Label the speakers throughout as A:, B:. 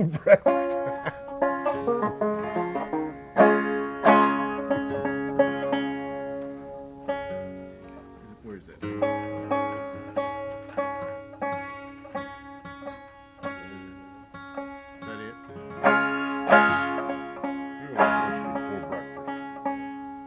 A: for breakfast. Where is that? Is that it? You want whiskey before breakfast.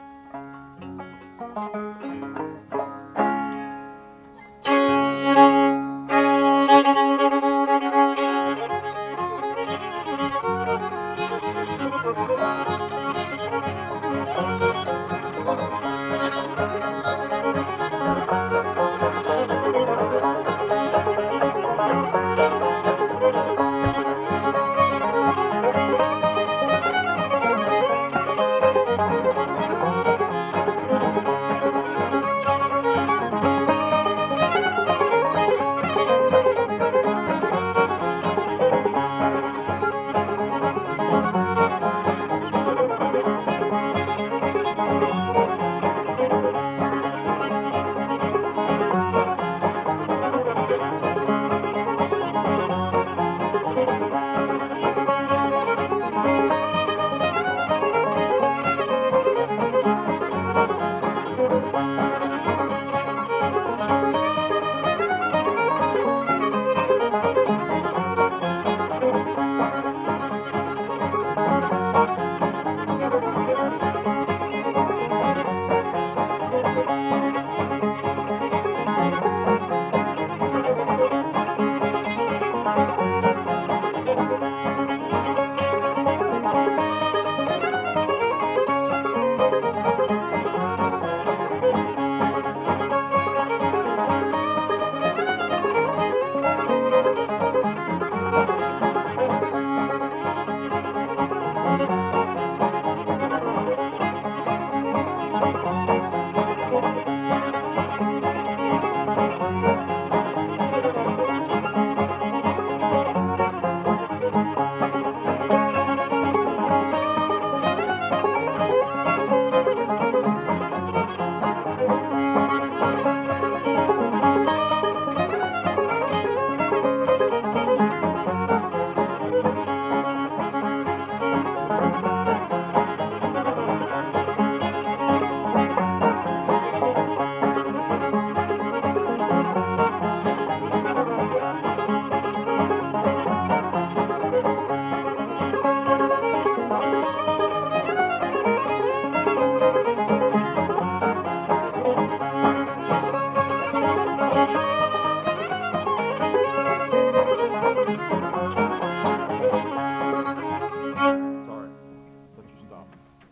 A: Sorry. Let you stop.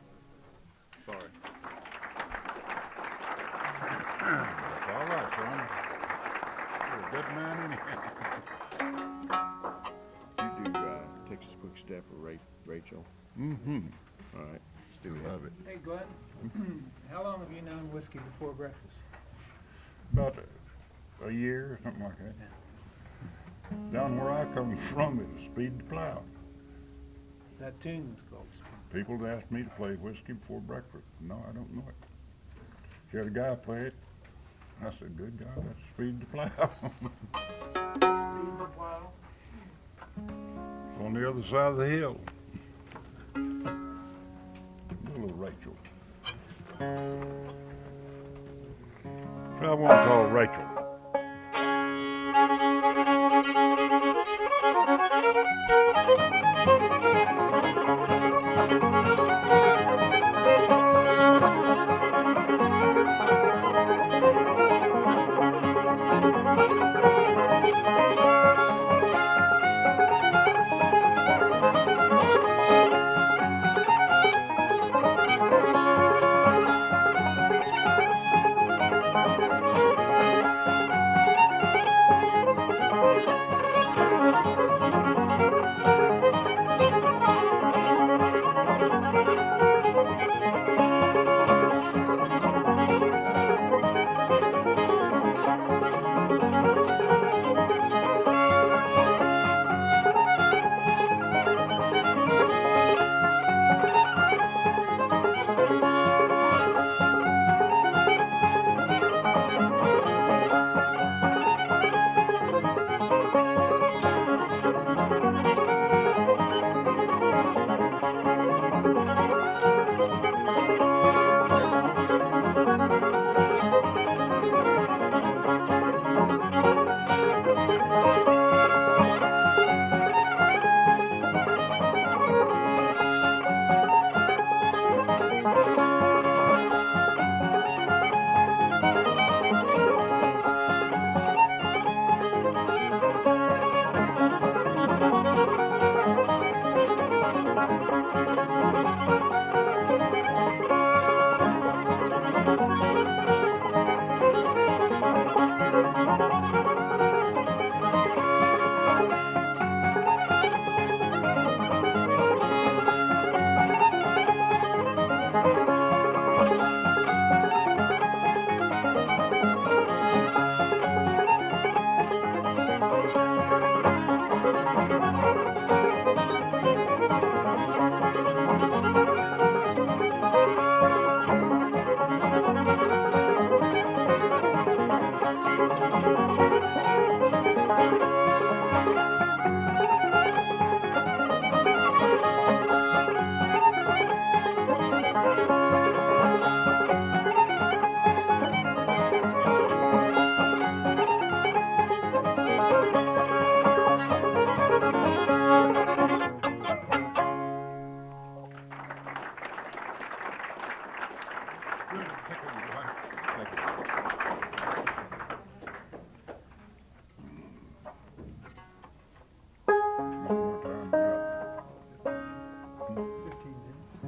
A: Sorry. That's all right, son. You're a good man anyhow. You do Texas Quick Step or Rachel? Mm-hmm. All right. Still love it.
B: Hey, Glenn, how long have you known whiskey before breakfast?
C: About a year, something like that. Down where I come from, it was Speed the Plow.
B: That tune was called.
C: People would ask me to play whiskey before breakfast. No, I don't know it. She had a guy play it. I said, good God, that's Speed the Plow. On the other side of the hill. Little Rachel. Try one called Rachel. One more time, yeah.
B: 15 minutes.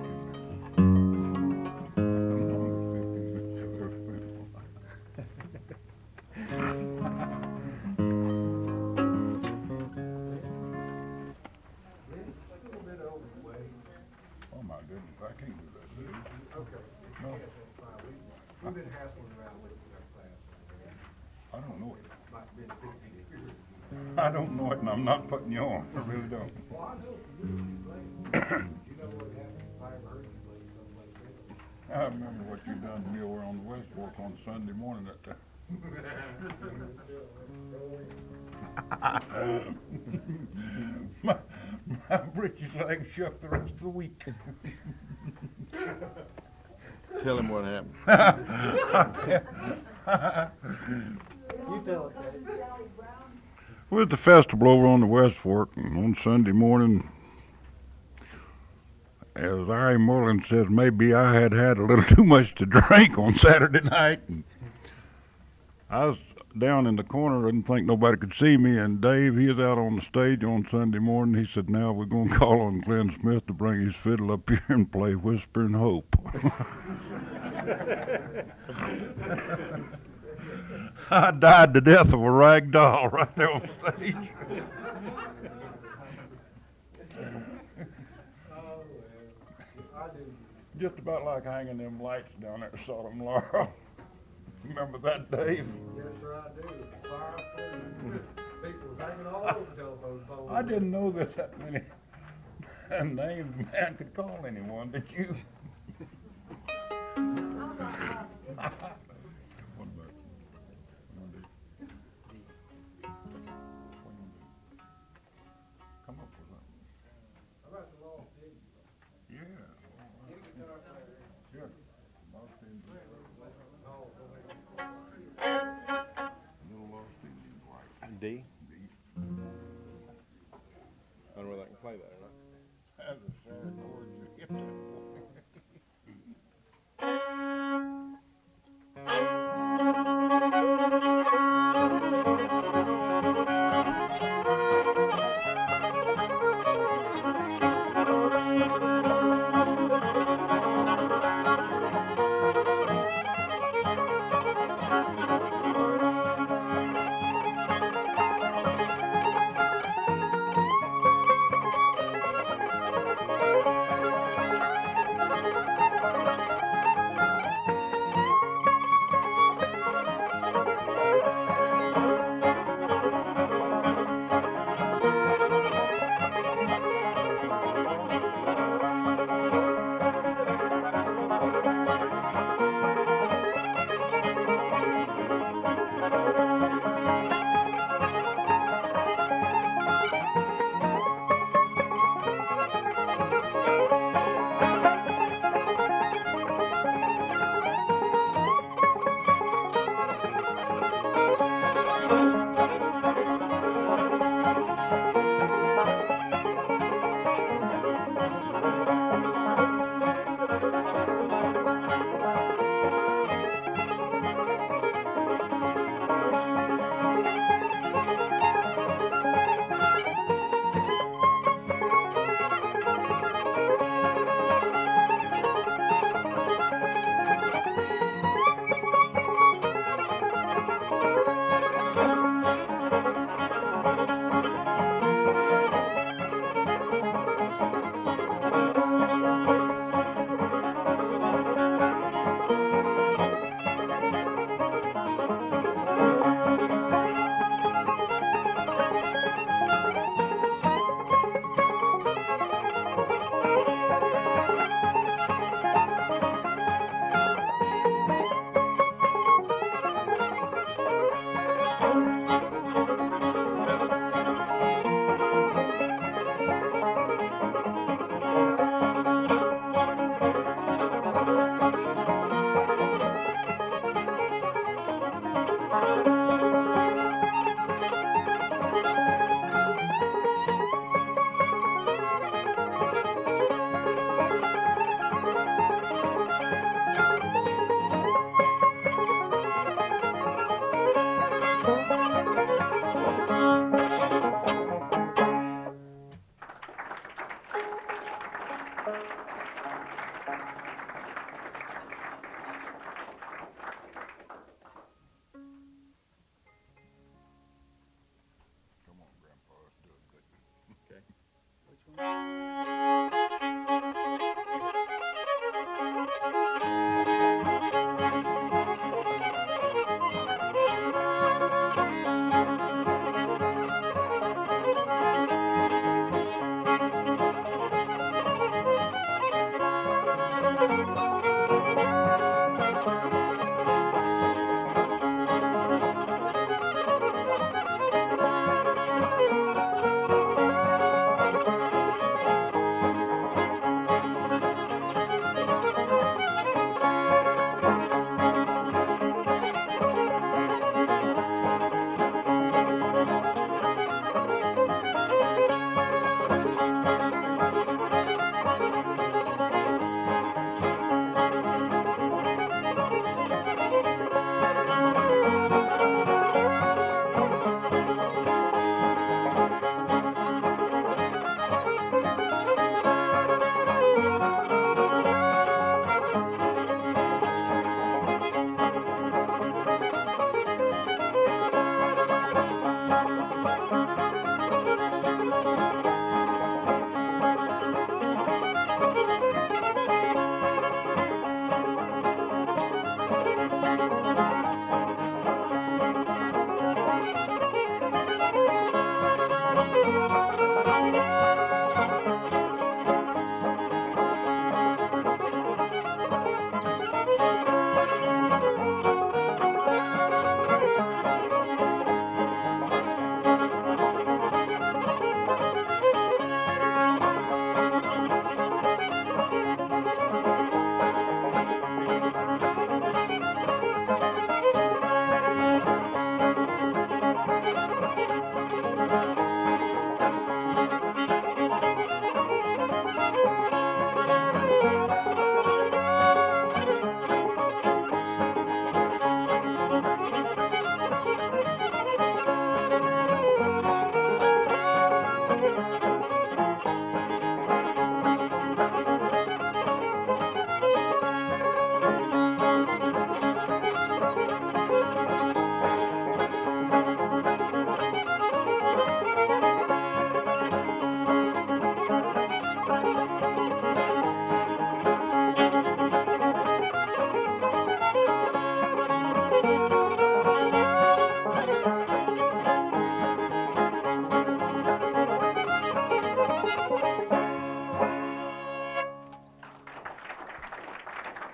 C: Oh my goodness, I can't do that, dude.
D: Okay.
C: No,
D: We've been hassling around with our class.
C: I don't know it.
D: Might been 50 years.
C: I don't know it, and I'm not putting you on. I really don't.
D: Well, I know from you, you know what happened if I ever heard you play something like
C: I remember what you done to me over on the West Fork on Sunday morning that time. my britches leg shook the rest of the week.
A: Tell him what happened.
B: You tell it, Eddie.
C: We're at the festival over on the West Fork, and on Sunday morning, as Ari Mullins says, maybe I had had a little too much to drink on Saturday night. And I was down in the corner, didn't think nobody could see me, and Dave, he was out on the stage on Sunday morning. He said, now we're going to call on Glenn Smith to bring his fiddle up here and play Whispering Hope. I died the death of a rag doll right there on stage.
D: I do.
C: Just about like hanging them lights down there at Sodom Laurel. Remember that, Dave?
D: Yes, sir, I do. Fire food. People was hanging all over the telephone poles.
C: I didn't know that many names a man could call anyone, did you? What about come up with something.
D: How about the Lost Indians?
C: Yeah. Yeah. Lost Indians. Little Lost Indians, like
A: D?
C: D.
A: I don't know whether I can play that or not.
C: That's a sad chord you hit that boy.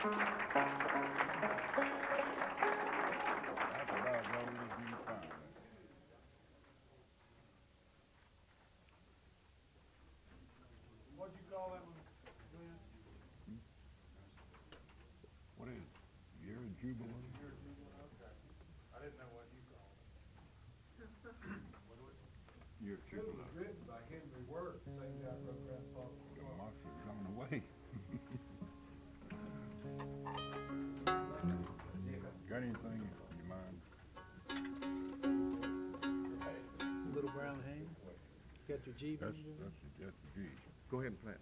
C: That's about as old as you can find it.
D: What'd you call that one, Glenn?
C: What is it? Year of Jubilee?
D: Okay. I didn't know what you called it. What was it?
C: Year of
D: It was
C: Jubilee.
D: written by Henry Word, the same guy who wrote Grandfather
C: The
D: Clock.
C: monster's coming away. Got anything in your mind?
B: Little brown hen. Got your Jeep
C: That's,
B: engine?
C: that's the G.
A: Go ahead and play it.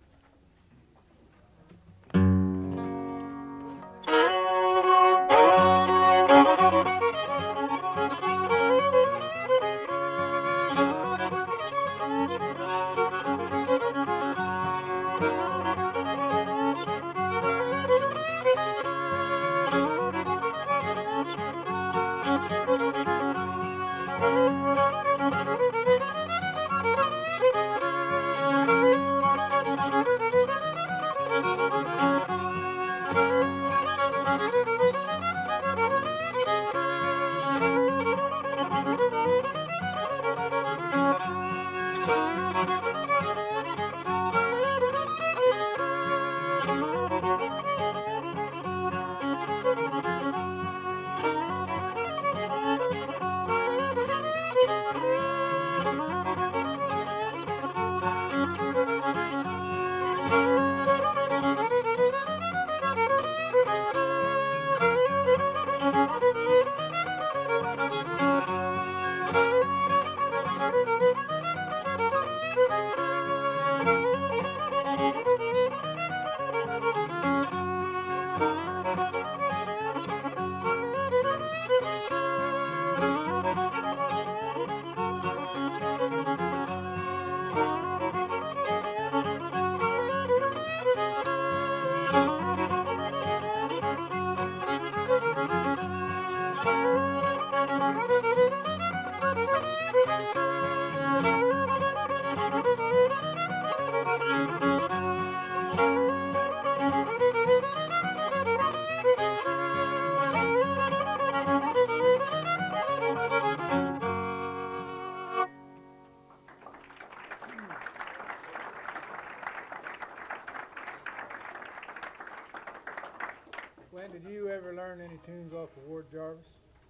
B: Glenn, did you ever learn any tunes off of Ward Jarvis?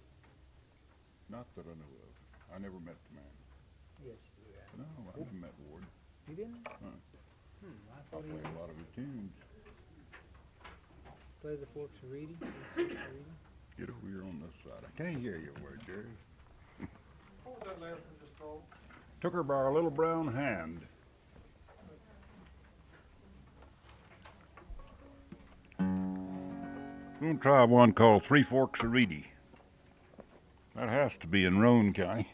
C: Not that I know of. I never met the man.
B: Yes, you did.
C: No, I never met Ward.
B: You didn't?
C: Huh.
B: I
C: I
B: thought he
C: played a lot of his tunes.
B: played the Forks of Reedy.
C: Get over here on this side. I can't hear you, word, Jerry.
D: What was that last one just called?
C: Took her by her little brown hand. We're gonna try one called Three Forks of Reedy. That has to be in Roane County.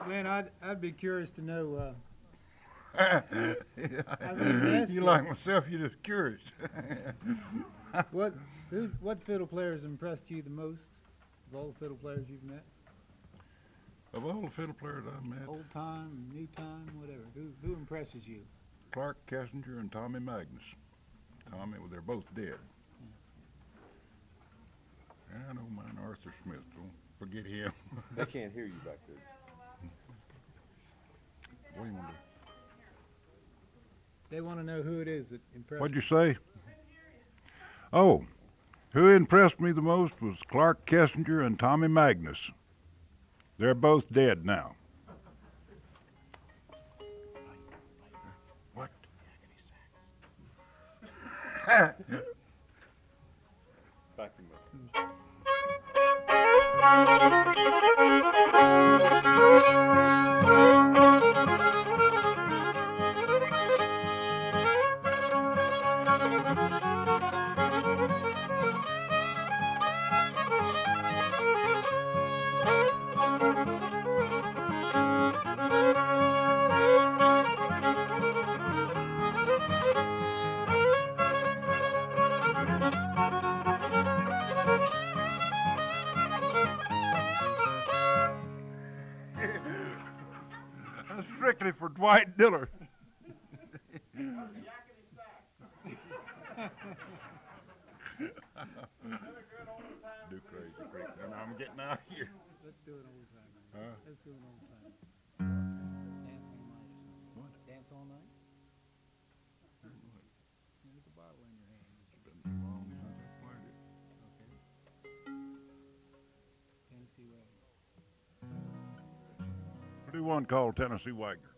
B: Man, I'd be curious to know, I mean, ask
C: You like myself, you're just curious.
B: what fiddle players impressed you the most of all the fiddle players you've met?
C: Of all the fiddle players I've met,
B: Old time, new time, whatever. Who impresses you?
C: Clark Kessinger and Tommy Magnus. Tommy, well, they're both dead. And I know mine, Arthur Smith. Don't forget him.
E: They can't hear you back there.
C: What do you want to do?
B: They want to know who it is that impressed
C: What'd you say? Oh, who impressed me the most was Clark Kessinger and Tommy Magnus. They're both dead now. What?
E: Back him up.
C: That's strictly for Dwight Dillard. Do crazy, crazy. And I'm getting out of here.
B: Let's do an old time.
C: Huh?
B: Let's do an old time. Dance all night or something.
C: What?
B: Dance all night? There's a bottle in your hand.
C: It's been too long since I played it.
B: Okay. Tennessee Wagon.
C: What do you want called Tennessee Wagner?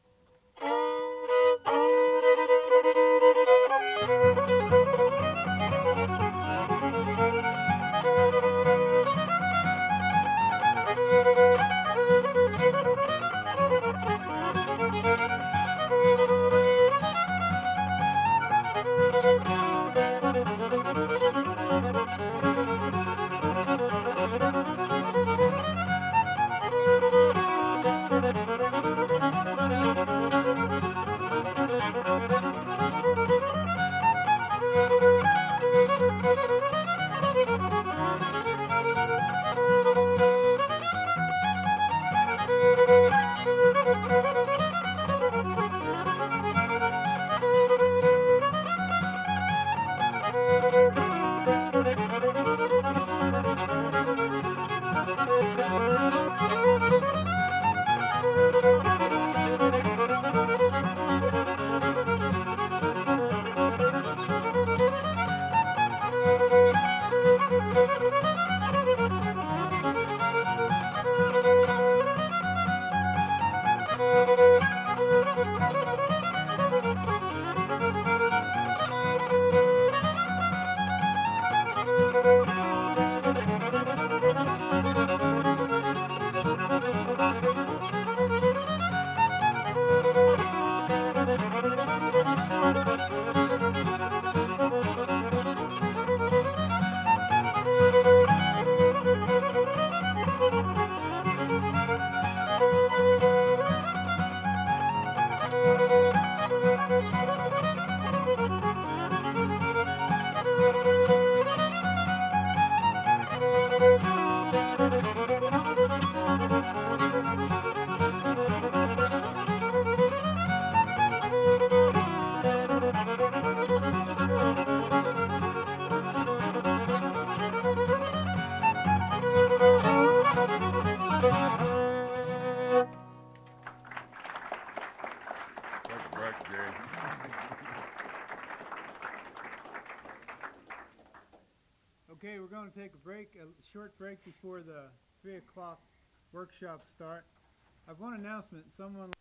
C: Take a break, Jerry.
B: Okay, we're going to take a break, a short break before the 3 o'clock workshop start. I've one announcement. Someone